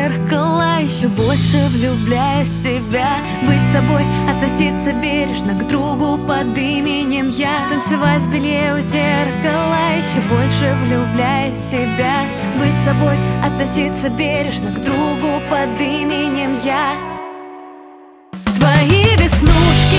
зеркала, еще больше влюбляя в себя. Быть собой, относиться бережно к другу под именем я. Танцевать в белье у зеркала, еще больше влюбляя в себя. Быть собой, относиться бережно к другу под именем я. Твои веснушки